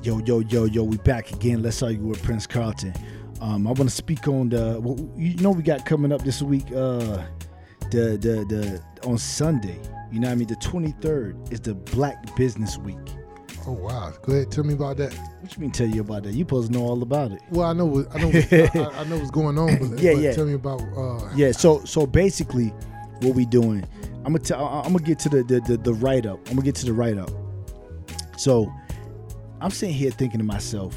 Yo, we back again. Let's argue with Prince Carlton. I want to speak on we got coming up this week, the on Sunday, the 23rd is the Black Business Week. Oh wow. Go ahead, tell me about that. What you mean tell you about that? You supposed to know all about it. Well, I know what's going on, but tell me about so basically what we doing. I'm gonna get to the write up. I'm gonna get to the write up. So I'm sitting here thinking to myself,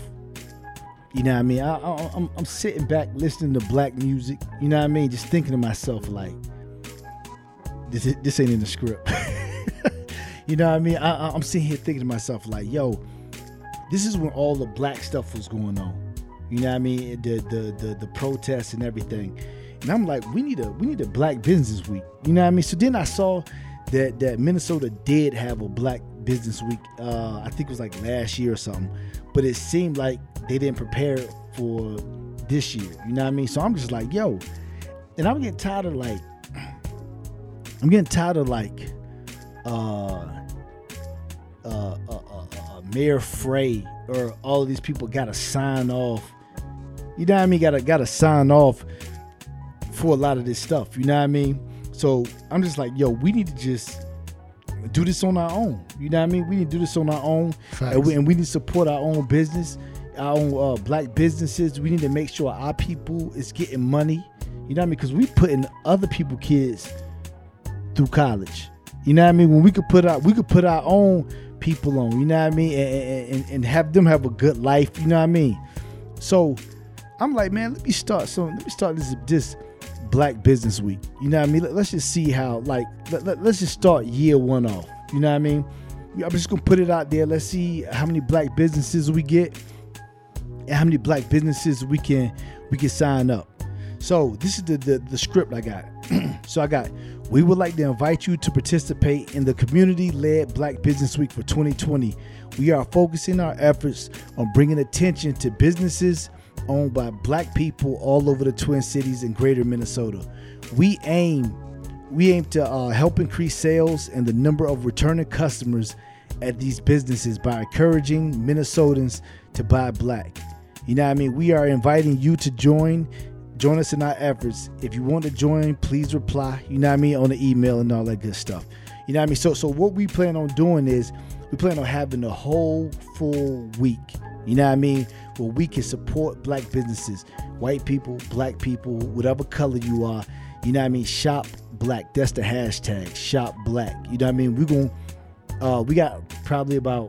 I'm sitting back listening to black music, just thinking to myself like, this ain't in the script. I'm sitting here thinking to myself like, yo, this is when all the black stuff was going on. The protests and everything. And I'm like, we need a Black Business Week. So then I saw that Minnesota did have a Black Business Week. I think it was like last year or something. But it seemed like they didn't prepare for this year. So I'm just like, yo. And I'm getting tired of Mayor Frey or all of these people gotta sign off. Gotta sign off for a lot of this stuff. So I'm just like, yo, we need to just do this on our own. We need to do this on our own. And we need to support our own business, our own black businesses. We need to make sure our people is getting money. Because we putting other people's kids through college. When we could put our own people on, and have them have a good life, So I'm like, man, let me start this Black Business Week. Let's just see how, let's just start year one off. I'm just gonna put it out there. Let's see how many black businesses we get and how many black businesses we can sign up. So this is the script I got. So I got, we would like to invite you to participate in the community-led Black Business Week for 2020. We are focusing our efforts on bringing attention to businesses owned by black people all over the Twin Cities and greater Minnesota. We aim to help increase sales and the number of returning customers at these businesses by encouraging Minnesotans to buy black. We are inviting you to join us in our efforts. If you want to join, please reply, on the email and all that good stuff. So what we plan on doing is we plan on having a whole full week, where we can support black businesses, white people, black people, whatever color you are, shop black. That's the hashtag, shop black. We got probably about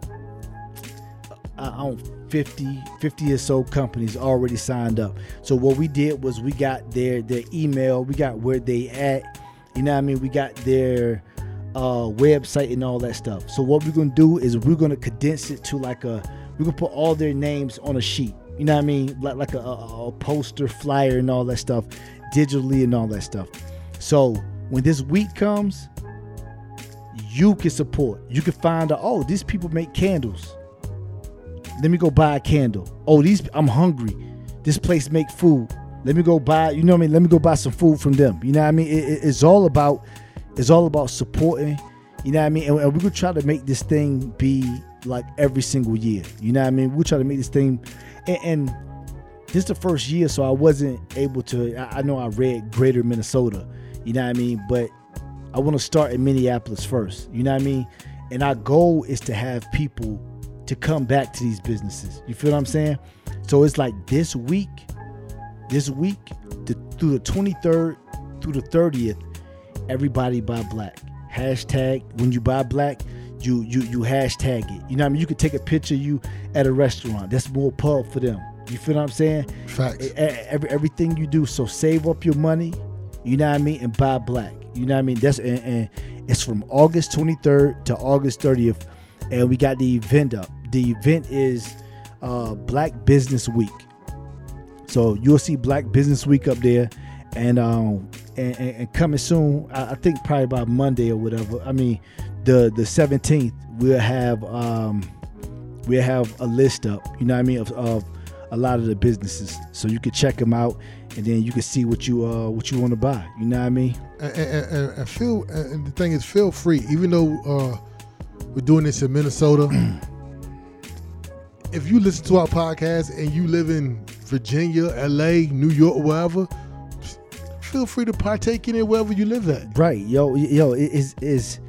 50 or so companies already signed up. So what we did was we got their email, we got where they at, we got their website and all that stuff. So what we're gonna do is we're gonna condense it to we're gonna put all their names on a sheet, like a poster, flyer and all that stuff, digitally and all that stuff. So when this week comes, you can support. You can find out, these people make candles. Let me go buy a candle. I'm hungry. This place make food. Let me go buy, Let me go buy some food from them. It's all about supporting, And we're gonna try to make this thing be like every single year. We'll try to make this thing, and this is the first year, so I wasn't able to. I know I read Greater Minnesota, but I want to start in Minneapolis first. And our goal is to have people to come back to these businesses. You feel what I'm saying? So it's like this week through the 23rd through the 30th, everybody buy black. Hashtag when you buy black, you hashtag it. You could take a picture of you at a restaurant. That's more pub for them. You feel what I'm saying? Facts. Everything you do. So save up your money, and buy black. That's and it's from August 23rd to August 30th, and we got the event up. The event is Black Business Week. So you'll see Black Business Week up there, and coming soon. I think probably by Monday or whatever. The 17th we'll have a list up. Of a lot of the businesses, so you can check them out, and then you can see what you want to buy. And the thing is, feel free. Even though we're doing this in Minnesota. if you listen to our podcast and you live in Virginia, LA, New York, wherever, feel free to partake in it wherever you live at. Right, yo, it's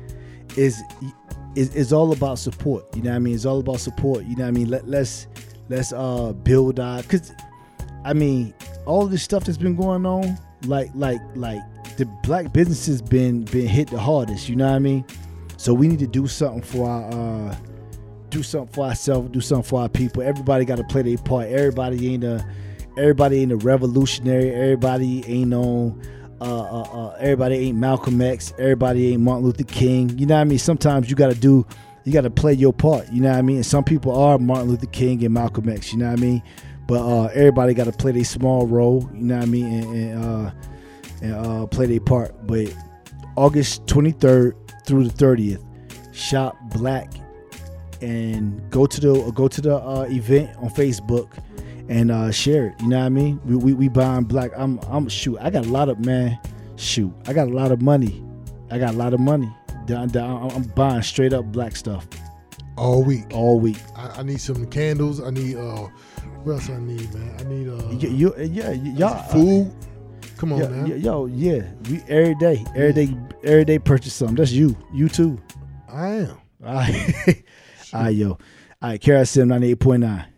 all about support. You know what I mean? It's all about support. You know what I mean? Let's build our, because I mean, all this stuff that's been going on, like the black businesses been hit the hardest. You know what I mean? So we need to do something for our ourselves, do something for our people. Everybody got to play their part. Everybody ain't a revolutionary. Everybody ain't everybody ain't Malcolm X. Everybody ain't Martin Luther King. You know what I mean? Sometimes you got to play your part. You know what I mean? And some people are Martin Luther King and Malcolm X. You know what I mean? But everybody got to play their small role. You know what I mean? And play their part. But August 23rd through the 30th, shop black. And go to the event on Facebook and share it. You know what I mean? We buying black. I got a lot of money. I'm buying straight up black stuff all week. I need some candles. I need what else I need, man? I need y'all food. Come on, man. We every day purchase something. That's you too. I am. All right, yo. All right, KRSM 98.9.